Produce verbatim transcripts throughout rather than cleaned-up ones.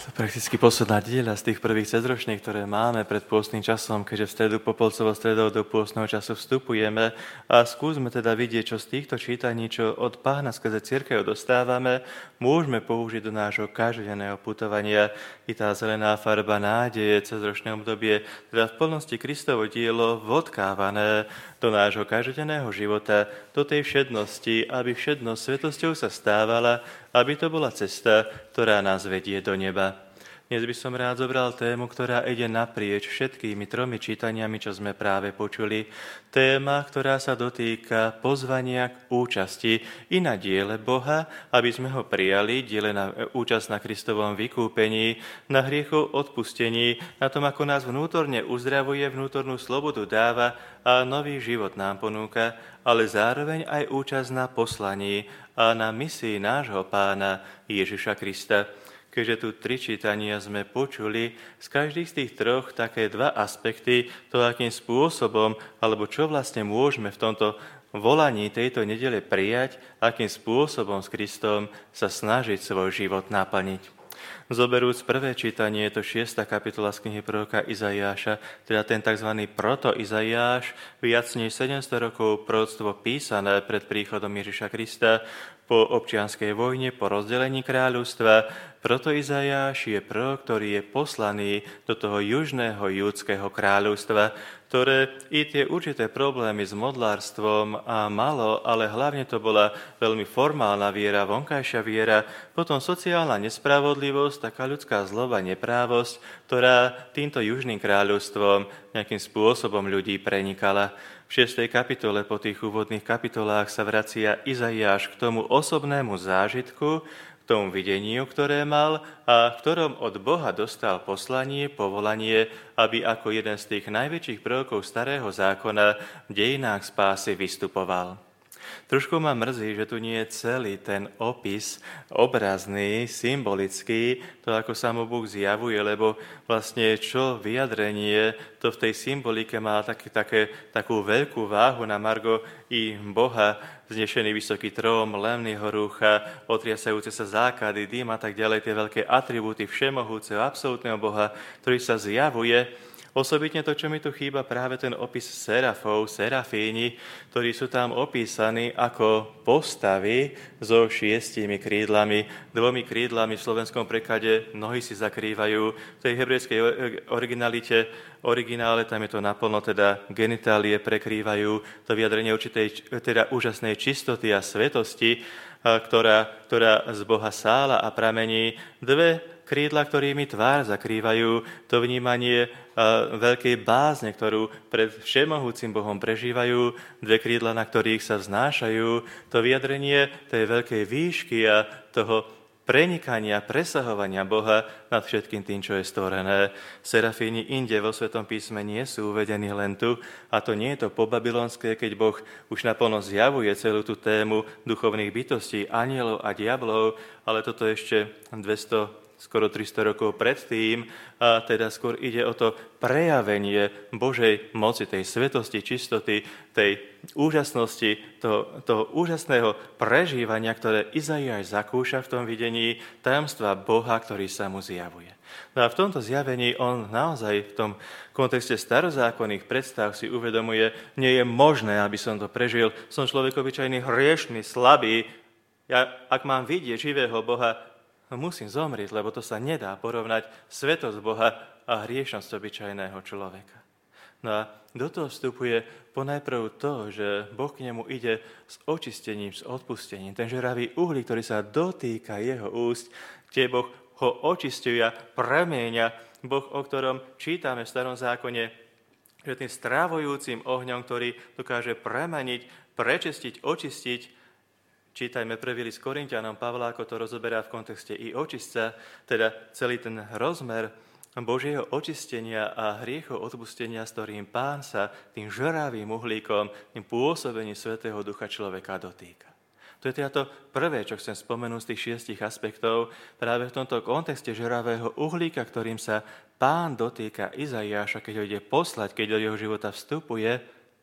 Prakticky posledná diela z tých prvých cezročných, ktoré máme pred pôstnym časom, keďže v stredu Popolcovo stredou do pôstneho času vstupujeme a skúsme teda vidieť, čo z týchto čítaní, čo od Pána skrze cirkev dostávame, môžeme použiť do nášho každodenného putovania. I tá zelená farba nádeje cezročné obdobie, teda v plnosti Kristovo dielo vodkávané do nášho každodenného života, do tej všednosti, aby všednosť svetosťou sa stávala, aby to bola cesta, ktorá nás vedie do neba. Dnes by som rád zobral tému, ktorá ide naprieč všetkými tromi čítaniami, čo sme práve počuli. Téma, ktorá sa dotýka pozvania k účasti i na diele Boha, aby sme ho prijali, diele na účasť na Kristovom vykúpení, na hriechov odpustení, na tom, ako nás vnútorne uzdravuje, vnútornú slobodu dáva a nový život nám ponúka, ale zároveň aj účasť na poslaní a na misii nášho Pána Ježiša Krista. Keďže tu tri čítania sme počuli, z každých z tých troch také dva aspekty, to akým spôsobom, alebo čo vlastne môžeme v tomto volaní tejto nedele prijať, akým spôsobom s Kristom sa snažiť svoj život naplniť. Zoberúc prvé čítanie, je to šiesta kapitola z knihy proroka Izaiáša, teda ten tzv. Proto-Izaiáš, viac než sedemsto rokov proroctvo písané pred príchodom Ježiša Krista, po občianskej vojne, po rozdelení kráľovstva. Proto-Izaiáš je prorok, ktorý je poslaný do toho južného júdskeho kráľovstva, ktoré i tie určité problémy s modlárstvom a malo, ale hlavne to bola veľmi formálna viera, vonkajšia viera, potom sociálna nespravodlivosť, taká ľudská zloba, neprávosť, ktorá týmto južným kráľovstvom nejakým spôsobom ľudí prenikala. V šiestej kapitole po tých úvodných kapitolách sa vracia Izaiáš k tomu osobnému zážitku, k tomu videniu, ktoré mal a v ktorom od Boha dostal poslanie, povolanie, aby ako jeden z tých najväčších prorokov starého zákona v dejinách spásy vystupoval. Trošku ma mrzí, že tu nie je celý ten opis obrazný, symbolický, to ako sa mu Boh zjavuje, lebo vlastne čo vyjadrenie, to v tej symbolike má taký, také, takú veľkú váhu na margo i Boha, znešený vysoký tróm, lemný horúcha, otriasajúce sa základy, dým a tak ďalej, tie veľké atribúty všemohúceho, absolútneho Boha, ktorý sa zjavuje. Osobitne to, čo mi tu chýba, práve ten opis serafov, serafíni, ktorí sú tam opísaní ako postavy so šiestimi krídlami. Dvomi krídlami v slovenskom preklade nohy si zakrývajú. V tej hebrejskej originalite, originále, tam je to naplno, teda genitálie prekrývajú. To vyjadrenie určitej, teda úžasnej čistoty a svetosti, ktorá, ktorá z Boha sála a pramení. Dve krídla, ktorými tvár zakrývajú, to vnímanie veľkej bázne, ktorú pred všemohúcim Bohom prežívajú, dve krídla, na ktorých sa vznášajú, to vyjadrenie tej veľkej výšky a toho prenikania, presahovania Boha nad všetkým tým, čo je stvorené. Serafíni inde vo Svetom písme nie sú uvedení len tu, a to nie je to pobabylonské, keď Boh už naplno zjavuje celú tú tému duchovných bytostí, anielov a diablov, ale toto ešte dvesto skoro tristo rokov predtým, a teda skôr ide o to prejavenie Božej moci, tej svetosti, čistoty, tej úžasnosti, toho, toho úžasného prežívania, ktoré Izaiáš zakúša v tom videní, tajomstva Boha, ktorý sa mu zjavuje. No a v tomto zjavení on naozaj v tom kontexte starozákonných predstav si uvedomuje, nie je možné, aby som to prežil, som človek obyčajný, hriešný, slabý, ja, ak mám vidieť živého Boha, musím zomrieť, lebo to sa nedá porovnať svetosť Boha a hriešnosť obyčajného človeka. No a do toho vstupuje ponajprv to, že Boh k nemu ide s očistením, s odpustením. Ten žeravý uhlík, ktorý sa dotýka jeho úst, kde Boh ho očistuje a premieňa. Boh, o ktorom čítame v Starom zákone, že tým strávujúcim ohňom, ktorý dokáže premeniť, prečistiť, očistiť. Čítajme prvý list Korinťanom, Pavla, ako to rozoberá v kontexte i očistca, teda celý ten rozmer Božieho očistenia a hriechov odpustenia, s ktorým Pán sa tým žravým uhlíkom, tým pôsobením Svätého Ducha človeka dotýka. To je teda to prvé, čo chcem spomenúť z tých šiestich aspektov, práve v tomto kontexte žravého uhlíka, ktorým sa Pán dotýka Izaiáša, keď ho ide poslať, keď do jeho života vstupuje.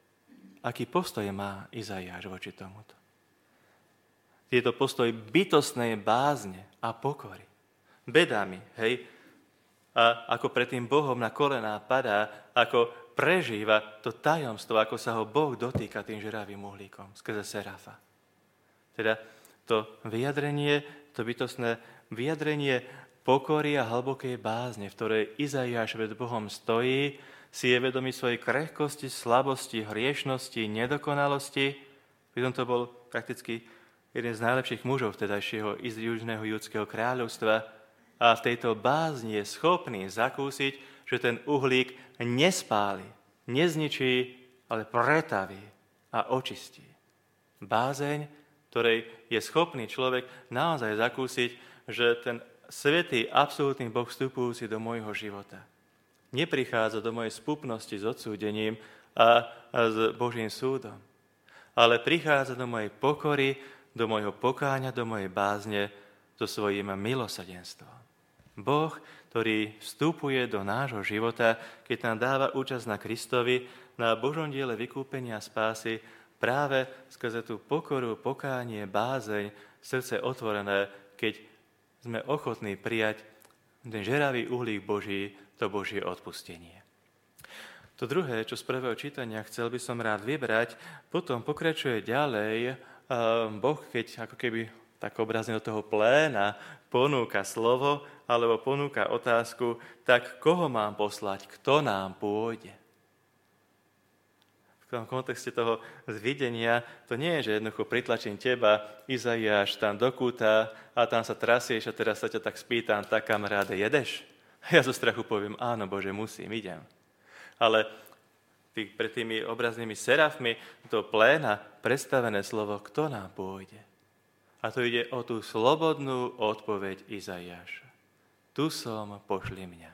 Aký postoj má Izaiáš voči tomuto? Je to postoj bytostnej bázne a pokory. bedami, hej? A ako pred tým Bohom na kolená padá, ako prežíva to tajomstvo, ako sa ho Boh dotýka tým žeravým uhlíkom skrze Serafa. Teda to vyjadrenie, to bytostné vyjadrenie pokory a hlbokej bázne, v ktorej Izaiáš pred Bohom stojí, si je vedomý svojej krehkosti, slabosti, hriešnosti, nedokonalosti. Pritom to bol prakticky jeden z najlepších mužov vtedajšieho južného judského kráľovstva a v tejto bázni je schopný zakúsiť, že ten uhlík nespáli, nezničí, ale pretaví a očistí. Bázeň, ktorej je schopný človek naozaj zakúsiť, že ten svätý, absolútny Boh vstupujúci do môjho života neprichádza do mojej spupnosti s odsúdením a, a s Božím súdom, ale prichádza do mojej pokory, do môjho pokáňa, do mojej bázne so svojím milosrdenstvom. Boh, ktorý vstupuje do nášho života, keď nám dáva účasť na Kristovi, na Božom diele vykúpenia a spásy, práve skrze tú pokoru, pokánie, bázeň, srdce otvorené, keď sme ochotní prijať ten žeravý uhlík Boží, to Božie odpustenie. To druhé, čo z prvého čítania chcel by som rád vybrať, potom pokračuje ďalej. Boh, keď ako keby tak obrazne do toho pléna ponúka slovo alebo ponúka otázku, tak koho mám poslať, kto nám pôjde? V tom kontexte toho zvidenia to nie je, že jednoducho pritlačím teba, Izaiáš, tam do kúta a tam sa trasieš a teraz sa ťa tak spýtam, tak kamaráde, jedeš? Ja zo strachu poviem, áno, Bože, musím, idem. Ale tý, pred tými obraznými serafmi to pléna predstavené slovo, kto nám pôjde. A to ide o tú slobodnú odpoveď Izaiáša. Tu som, pošli mňa.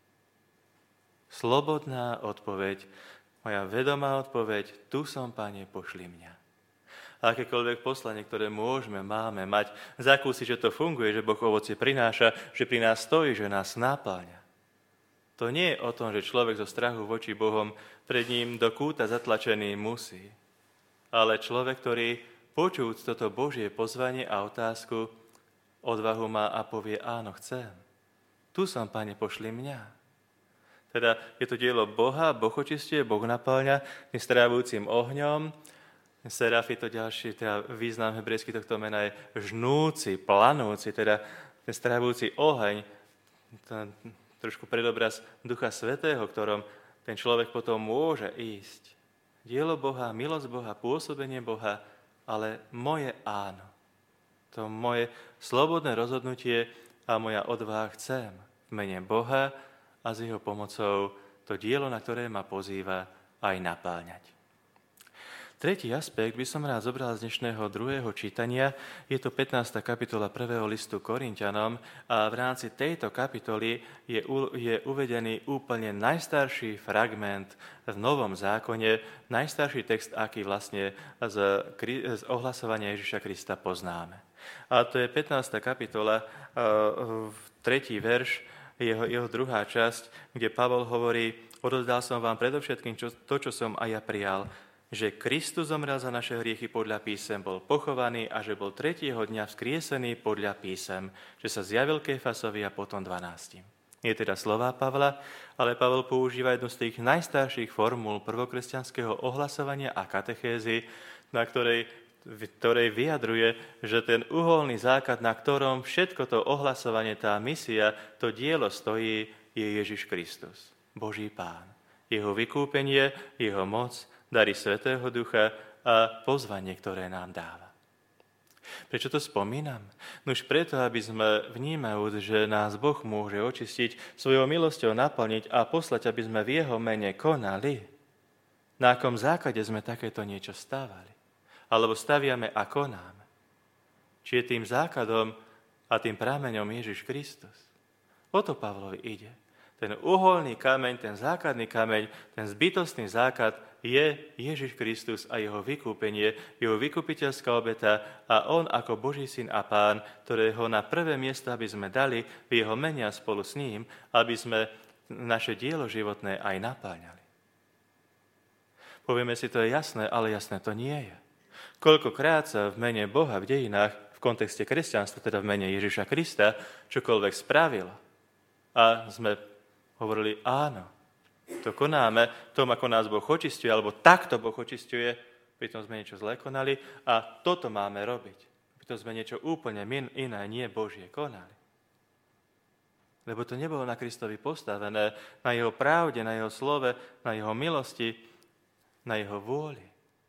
Slobodná odpoveď, moja vedomá odpoveď, tu som, Pane, pošli mňa. A akékoľvek poslanie, ktoré môžeme, máme mať, zakúsiť, že to funguje, že Boh ovocie prináša, že pri nás stojí, že nás náplňa. To nie je o tom, že človek zo strachu voči Bohom pred ním do kúta zatlačený musí. Ale človek, ktorý počujúc toto Božie pozvanie a otázku, odvahu má a povie, áno, chcem. Tu som, Pane, pošli mňa. Teda je to dielo Boha, Boh očistuje, Boh napáľa nestrávujúcim ohňom. Seraf je to ďalší, teda význam hebrejský tohto mena je žnúci, planúci, teda ten strávujúci oheň, ten trošku predobraz Ducha Svätého, ktorom ten človek potom môže ísť. Dielo Boha, milosť Boha, pôsobenie Boha, ale moje áno. To moje slobodné rozhodnutie a moja odvaha chcem v mene Boha a s jeho pomocou to dielo, na ktoré ma pozýva, aj napáľňať. Tretí aspekt by som rád zobral z dnešného druhého čítania. Je to pätnásta kapitola prvého listu Korinťanom a v rámci tejto kapitoly je, u, je uvedený úplne najstarší fragment v Novom zákone, najstarší text, aký vlastne z, z ohlasovania Ježiša Krista poznáme. A to je pätnásta kapitola, tretí verš, jeho, jeho druhá časť, kde Pavol hovorí, odozdal som vám predovšetkým čo, to, čo som aj ja prijal, že Kristus zomrel za naše hriechy podľa písem, bol pochovaný a že bol tretieho dňa vzkriesený podľa písem, že sa zjavil Kéfasovi a potom dvanáctim. Nie teda slová Pavla, ale Pavel používa jednu z tých najstarších formúl prvokresťanského ohlasovania a katechézy, na ktorej, v ktorej vyjadruje, že ten uholný základ, na ktorom všetko to ohlasovanie, tá misia, to dielo stojí, je Ježiš Kristus, Boží Pán. Jeho vykúpenie, jeho moc, dary Svätého Ducha a pozvanie, ktoré nám dáva. Prečo to spomínam? Nož preto, aby sme vnímajúc, že nás Boh môže očistiť, svojou milosťou naplniť a poslať, aby sme v jeho mene konali. Na akom základe sme takéto niečo stávali? Alebo staviame a konáme? Či je tým základom a tým prameňom Ježiš Kristus? O to Pavlovi ide. Ten uholný kameň, ten základný kameň, ten zbytostný základ je Ježiš Kristus a jeho vykúpenie, jeho vykupiteľská obeta a on ako Boží syn a Pán, ktorého na prvé miesto, aby sme dali v jeho mene a spolu s ním, aby sme naše dielo životné aj napáľňali. Povieme si, to je jasné, ale jasné to nie je. Koľkokrát sa v mene Boha v dejinách v v kontexte kresťanstva, teda v mene Ježiša Krista, čokoľvek spravil. A sme hovorili, áno, to konáme, tom, ako nás Boh očisťuje, alebo takto Boh očisťuje, pritom sme niečo zlé konali a toto máme robiť. Pritom sme niečo úplne iné, nie Božie konali. Lebo to nebolo na Kristovi postavené, na jeho pravde, na jeho slove, na jeho milosti, na jeho vôli.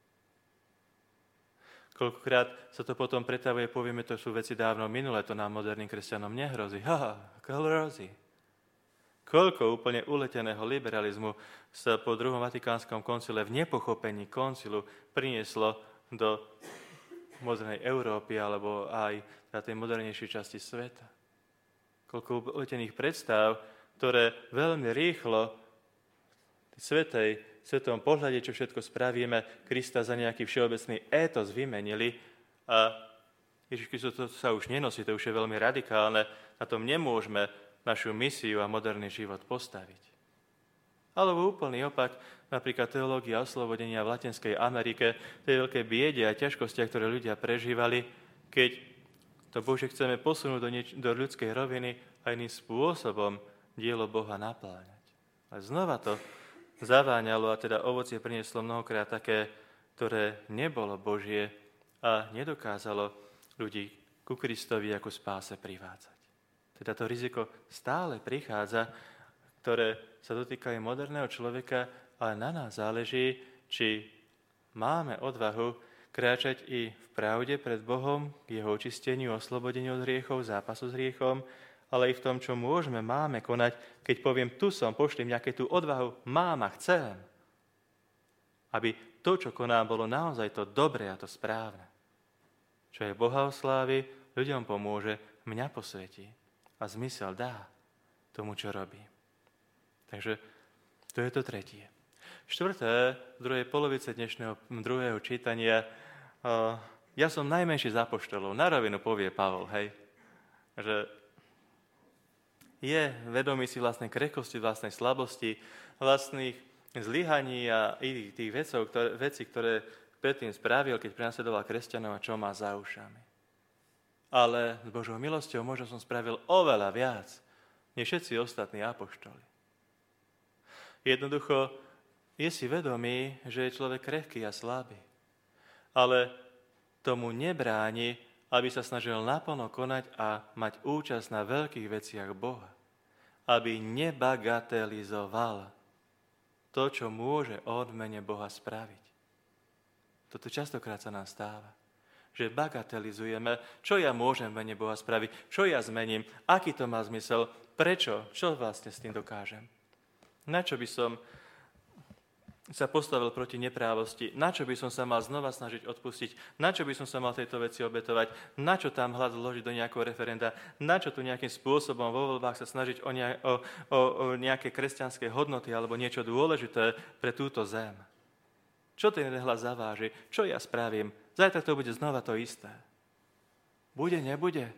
Koľkokrát sa to potom pretavuje, povieme, to sú veci dávno minulé, to nám moderným kresťanom nehrozí. Ha, hrozí. Koľko úplne uleteného liberalizmu sa po druhom Vatikánskom koncile v nepochopení koncilu prinieslo do modernej Európy alebo aj na tej modernejšej časti sveta. Koľko uletených predstav, ktoré veľmi rýchlo v svetej v svetom pohľade, čo všetko spravíme, Krista za nejaký všeobecný étos vymenili a Ježiš Kristus to sa už nenosí, to už je veľmi radikálne, na tom nemôžeme našu misiu a moderný život postaviť. Alebo úplný opak, napríklad teológia oslobodenia v Latinskej Amerike, tej veľké biede a ťažkosti, ktoré ľudia prežívali, keď to Bože chceme posunúť do, nieč- do ľudskej roviny a iným spôsobom dielo Boha napláňať. Ale znova to zaváňalo a teda ovocie prinieslo mnohokrát také, ktoré nebolo Božie a nedokázalo ľudí ku Kristovi ako spáse privádzať. Teda to riziko stále prichádza, ktoré sa dotýkajú moderného človeka, ale na nás záleží, či máme odvahu kráčať i v pravde pred Bohom, k jeho očisteniu, oslobodeniu od hriechov, zápasu s hriechom, ale aj v tom, čo môžeme, máme konať, keď poviem, tu som, pošlím nejaké tú odvahu, mám a chcem. Aby to, čo konám, bolo naozaj to dobré a to správne. Čo je Boha oslávi, ľuďom pomôže, mňa posvetí a zmysel dá tomu, čo robí. Takže to je to tretie. Štvrté, v druhej polovice dnešného druhého čítania, uh, ja som najmenší z apoštolov. Na rovinu povie Pavol, hej, že je vedomý si vlastnej krehkosti, vlastnej slabosti, vlastných zlyhaní a iných tých vecov, ktoré, vecí, ktoré predtým spravil, keď prenasledoval kresťanov a čo má za ušami. Ale s Božou milosťou možno som spravil oveľa viac, než všetci ostatní apoštoli. Jednoducho je si vedomý, že je človek krehký a slabý, ale tomu nebráni, aby sa snažil naplno konať a mať účasť na veľkých veciach Boha. Aby nebagatelizoval to, čo môže od mene Boha spraviť. Toto častokrát sa nám stáva. Že bagatelizujeme, čo ja môžem v mene Boha spraviť, čo ja zmením, aký to má zmysel, prečo, čo vlastne s tým dokážem. Na čo by som sa postavil proti neprávosti, na čo by som sa mal znova snažiť odpustiť, na čo by som sa mal tejto veci obetovať, na čo tam hľad zložiť do nejakého referenda, na čo tu nejakým spôsobom vo voľbách sa snažiť o, ne, o, o, o nejaké kresťanské hodnoty alebo niečo dôležité pre túto zem. Čo ten hlas zaváži, čo ja spravím, zajtra to bude znova to isté. Bude, nebude?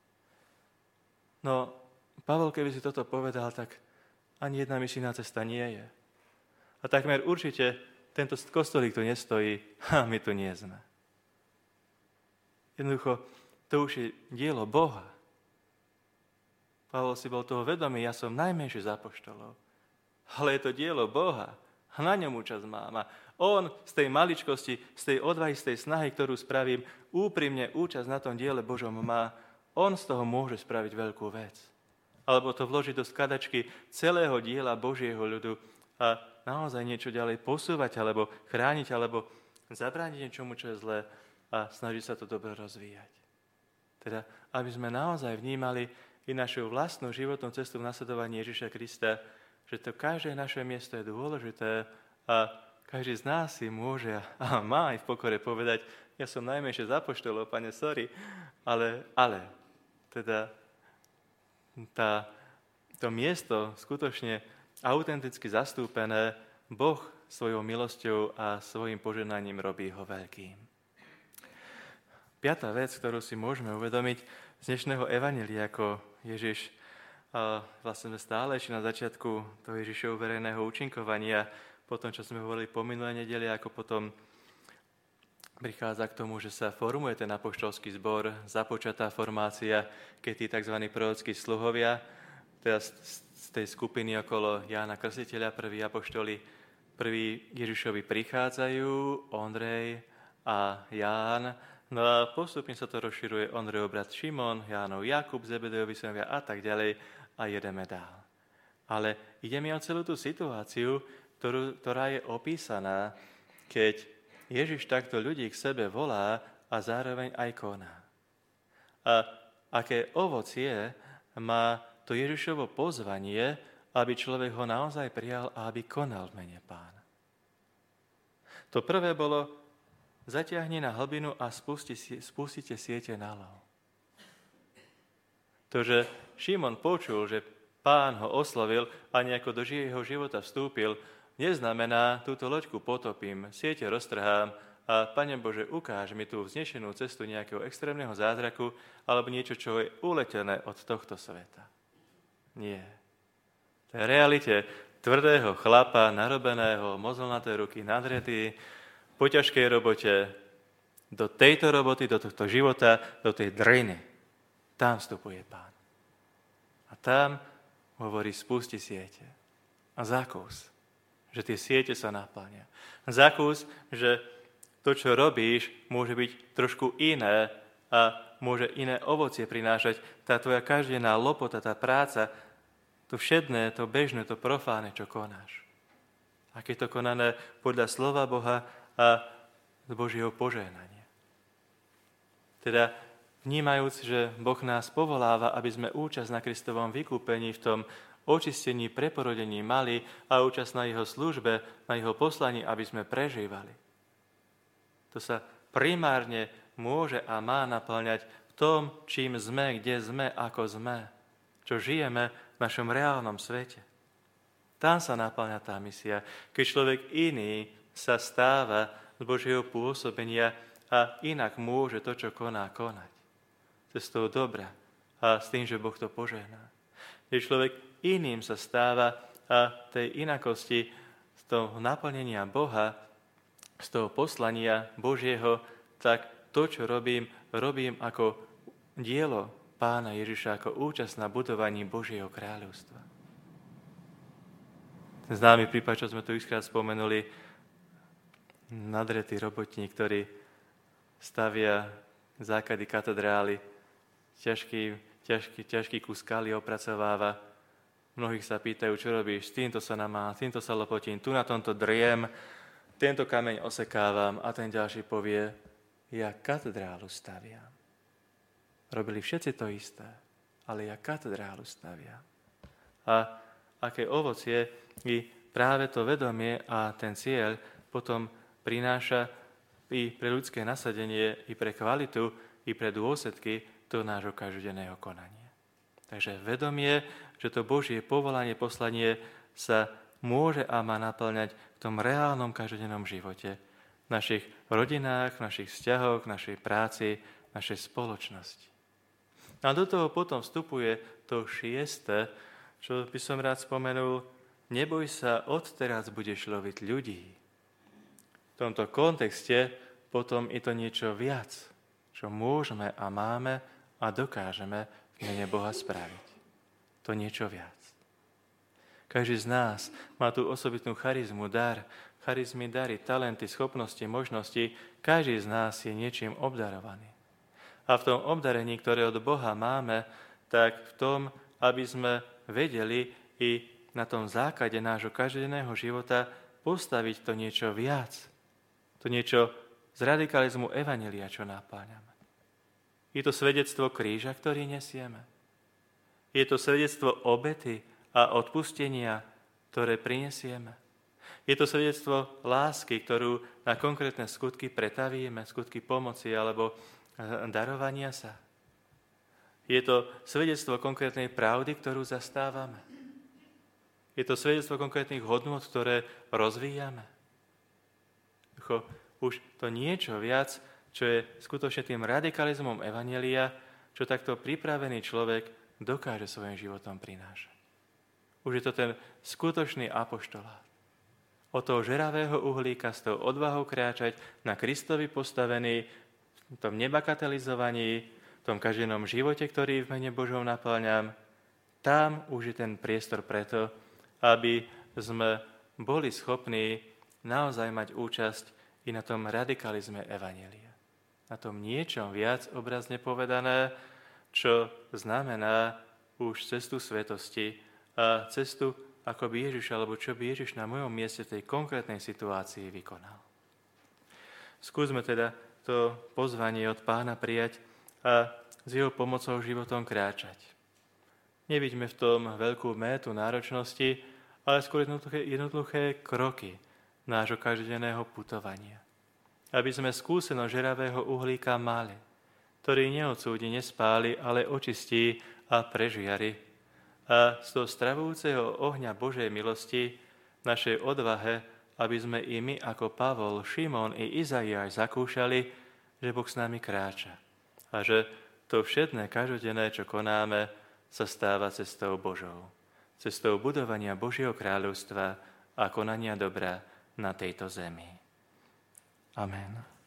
No, Pavol, keby si toto povedal, tak ani jedna misijná cesta nie je. A takmer určite tento kostolík tu nestojí a my tu nie sme. Jednoducho, to už je dielo Boha. Pavol si bol toho vedomý, ja som najmenší z apoštolov. Ale je to dielo Boha. A na ňom účasť mám. A on z tej maličkosti, z tej odvahy, z tej snahy, ktorú spravím, úprimne účasť na tom diele Božom má, on z toho môže spraviť veľkú vec. Alebo to vložiť do skladačky celého diela Božieho ľudu a naozaj niečo ďalej posúvať, alebo chrániť, alebo zabrániť niečomu, čo je zlé a snažiť sa to dobre rozvíjať. Teda, aby sme naozaj vnímali i našu vlastnú životnú cestu v nasledovaní Ježiša Krista, že to každé naše miesto je dôležité a každý z nás si môže a má aj v pokore povedať, ja som najmenšie z apoštolov, pane, sorry, ale, ale, teda tá, to miesto skutočne autenticky zastúpené, Boh svojou milosťou a svojim poženaním robí ho veľkým. Piatá vec, ktorú si môžeme uvedomiť z dnešného evanjelia, ako Ježiš, a vlastne sme stále ešte na začiatku toho Ježišovho verejného účinkovania, po tom, čo sme hovorili po minulé nedeli, ako potom prichádza k tomu, že sa formuje ten apoštolský zbor, započatá formácia, keď tí tzv. Prorockí sluhovia, teda z tej skupiny okolo Jána Krstiteľa, prví apoštoli, prví Ježišovi prichádzajú, Ondrej a Ján, no a postupne sa to rozširuje, Ondrejov brat Šimon, Jánov Jakub, Zebedejovi synovia a tak ďalej a jedeme dál. Ale ide mi o celú tú situáciu, ktorú, ktorá je opísaná, keď Ježiš takto ľudí k sebe volá a zároveň aj koná. A aké ovocie má to Ježišovo pozvanie, aby človek ho naozaj prijal a aby konal v mene Pána. To prvé bolo, zatiahni na hlbinu a spusti, spustite siete na lov. To, že Šimon počul, že Pán ho oslovil a nejako do jeho života vstúpil, neznamená, túto loďku potopím, siete roztrhám a Pane Bože, ukáž mi tú vznešenú cestu nejakého extrémneho zázraku alebo niečo, čo je uletené od tohto sveta. Nie. To je realite tvrdého chlapa, narobeného, mozolnaté ruky, nadretý, po ťažkej robote, do tejto roboty, do tohto života, do tej driny. Tam vstupuje Pán. A tam hovorí, spusti siete. A zakús, že tie siete sa naplnia. Zakús, že to, čo robíš, môže byť trošku iné a môže iné ovocie prinášať. Tá tvoja každodenná lopota, tá práca, to všedné, to bežné, to profáne, čo konáš. Ak je to konané podľa slova Boha a z Božieho požehnania. Teda vnímajúc, že Boh nás povoláva, aby sme účasť na Kristovom vykúpení v tom očistení, preporodení mali a účasť na jeho službe, na jeho poslaní, aby sme prežívali. To sa primárne môže a má naplňať v tom, čím sme, kde sme, ako sme, čo žijeme v našom reálnom svete. Tam sa naplňa tá misia, keď človek iný sa stáva z Božieho pôsobenia a inak môže to, čo koná, konať. Cestou dobra a s tým, že Boh to požehná. Keď človek iným sa stáva a tej inakosti z toho naplnenia Boha, z toho poslania Božieho, tak to, čo robím, robím ako dielo Pána Ježiša, ako účasť na budovaní Božieho kráľovstva. Ten známy prípad, čo sme tu xkrát spomenuli, nadretý robotník, ktorý stavia základy katedrály, ťažký, ťažký, ťažký kus skaly opracováva. Mnohých sa pýtajú, čo robíš, s týmto sa namá, s týmto sa lopotím, tu na tomto driem, tento kameň osekávam a ten ďalší povie, ja katedrálu staviam. Robili všetci to isté, ale ja katedrálu staviam. A aké ovocie i práve to vedomie a ten cieľ potom prináša i pre ľudské nasadenie, i pre kvalitu, i pre dôsledky toho nášho každodenného konania. Takže vedomie, že to Božie povolanie, poslanie sa môže a má naplňať v tom reálnom každodennom živote, v našich rodinách, v našich vzťahoch, v našej práci, v našej spoločnosti. A do toho potom vstupuje to šieste, čo by som rád spomenul, neboj sa, odteraz budeš loviť ľudí. V tomto kontexte potom je to niečo viac, čo môžeme a máme a dokážeme v mene Boha spraviť. To niečo viac. Každý z nás má tú osobitnú charizmu, dar, charizmy, dary, talenty, schopnosti, možnosti. Každý z nás je niečím obdarovaný. A v tom obdarení, ktoré od Boha máme, tak v tom, aby sme vedeli i na tom základe nášho každodenného života postaviť to niečo viac. To niečo z radikalizmu evanjelia, čo napáňame. Je to svedectvo kríža, ktorý nesieme. Je to svedectvo obety a odpustenia, ktoré prinesieme. Je to svedectvo lásky, ktorú na konkrétne skutky pretavíme, skutky pomoci alebo darovania sa. Je to svedectvo konkrétnej pravdy, ktorú zastávame. Je to svedectvo konkrétnych hodnôt, ktoré rozvíjame. Už to niečo viac, čo je skutočne tým radikalizmom evanjelia, čo takto pripravený človek dokáže svojim životom prinášať. Už je to ten skutočný apoštolát. od toho žeravého uhlíka s tou odvahou kráčať na Kristovi postavený, v tom nebakatelizovaní, v tom každenom živote, ktorý v mene Božom naplňam. Tam už je ten priestor preto, aby sme boli schopní naozaj mať účasť i na tom radikalizme evanjelia. Na tom niečom viac obrazne povedané, čo znamená už cestu svetosti a cestu, ako by Ježiš, alebo čo by Ježiš na mojom mieste v tej konkrétnej situácii vykonal. Skúsme teda to pozvanie od Pána prijať a s jeho pomocou životom kráčať. Nevidíme v tom veľkú métu náročnosti, ale skôr jednoduché, jednoduché kroky nášho každodenného putovania. Aby sme skúseno žeravého uhlíka mali, ktorý neodsúdi, nespáli, ale očistí a prežiari. A z toho stravujúceho ohňa Božej milosti, našej odvahe, aby sme i my ako Pavol, Šimon i Izaiáš zakúšali, že Boh s nami kráča. A že to všetné každodenné, čo konáme, sa stáva cestou Božou. Cestou budovania Božieho kráľovstva a konania dobra na tejto zemi. Amen.